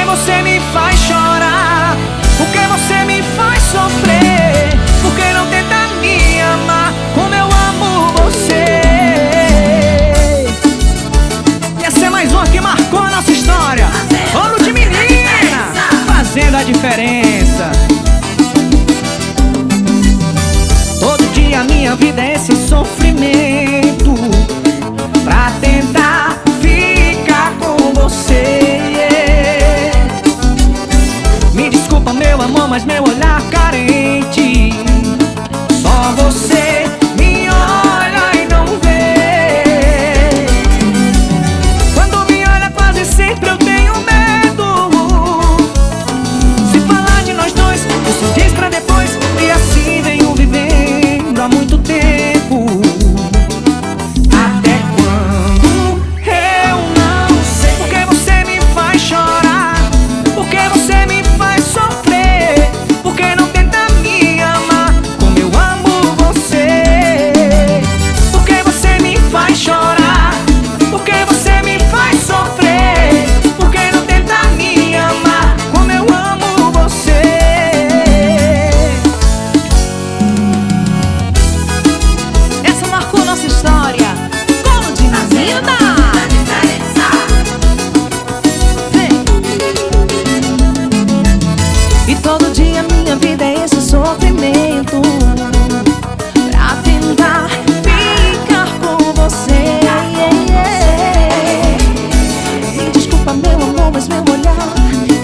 você me faz chorar? Por que você me faz sofrer? Por que não tenta me amar como eu amo você? E essa é mais uma que marcou a nossa história. Bolo de menina, fazendo a diferença. Todo dia minha vida é esse sofrimento pra tentar ficar com você. Me desculpa, meu amor, mas meu olhar carente, só você me olha e não vê. Quando me olha quase sempre eu tenho medo. Se falar de nós dois, isso diz pra depois. E assim venho vivendo há muito tempo. Até quando eu não sei. Por que você me faz chorar? Por que você me faz sofrer? Por que não tenta me amar como eu amo você? Por que você me faz chorar? Por que você me faz sofrer? Por que não tenta me amar como eu amo você? Essa marcou nossa história. Bolo de menina. E todo dia minha vida é esse sofrimento pra tentar ficar com você. Me desculpa, meu amor, mas meu olhar